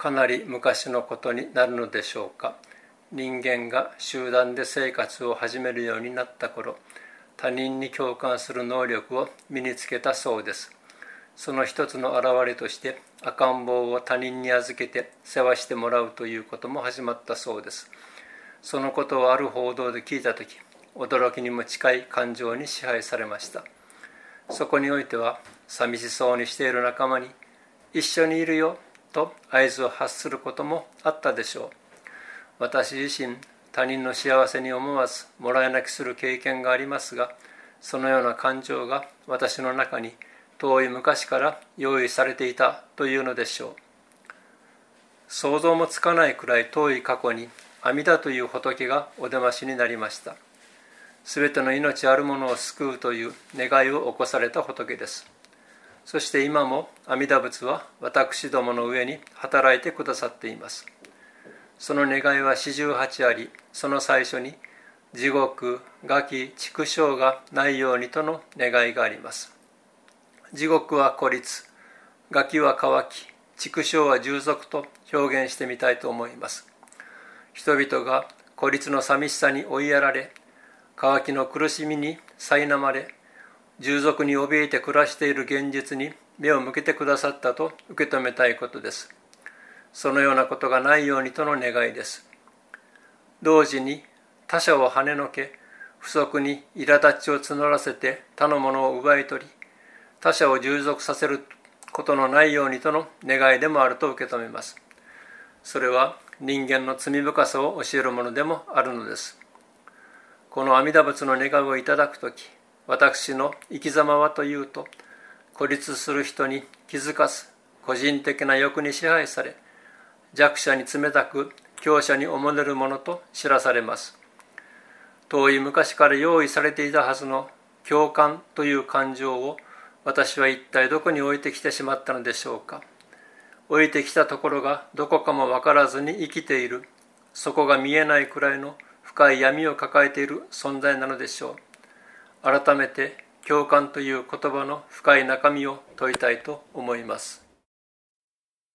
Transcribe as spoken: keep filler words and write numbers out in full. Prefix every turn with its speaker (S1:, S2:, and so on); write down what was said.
S1: かなり昔のことになるのでしょうか。人間が集団で生活を始めるようになった頃、他人に共感する能力を身につけたそうです。その一つの表れとして赤ん坊を他人に預けて世話してもらうということも始まったそうです。そのことをある報道で聞いたとき、驚きにも近い感情に支配されました。そこにおいては、寂しそうにしている仲間に一緒にいるよと合図を発することもあったでしょう。私自身、他人の幸せに思わずもらい泣きする経験がありますが、そのような感情が私の中に遠い昔から用意されていたというのでしょう。想像もつかないくらい遠い過去に阿弥陀という仏がお出ましになりました。すべての命あるものを救うという願いを起こされた仏です。そして今も阿弥陀仏は私どもの上に働いてくださっています。その願いは四十八あり、その最初に地獄、餓鬼、畜生がないようにとの願いがあります。地獄は孤立、餓鬼は渇き、畜生は従属と表現してみたいと思います。人々が孤立の寂しさに追いやられ、渇きの苦しみに苛まれ、従属に怯えて暮らしている現実に目を向けてくださったと受け止めたいことです。そのようなことがないようにとの願いです。同時に他者を跳ねのけ、不足に苛立ちを募らせて他のものを奪い取り、他者を従属させることのないようにとの願いでもあると受け止めます。それは人間の罪深さを教えるものでもあるのです。この阿弥陀仏の願いをいただくとき、私の生き様はというと、孤立する人に気づかず、個人的な欲に支配され、弱者に冷たく、強者におもねるものと知らされます。遠い昔から用意されていたはずの共感という感情を、私は一体どこに置いてきてしまったのでしょうか。置いてきたところがどこかも分からずに生きている、そこが見えないくらいの深い闇を抱えている存在なのでしょう。改めて共感という言葉の深い中身を問いたいと思います。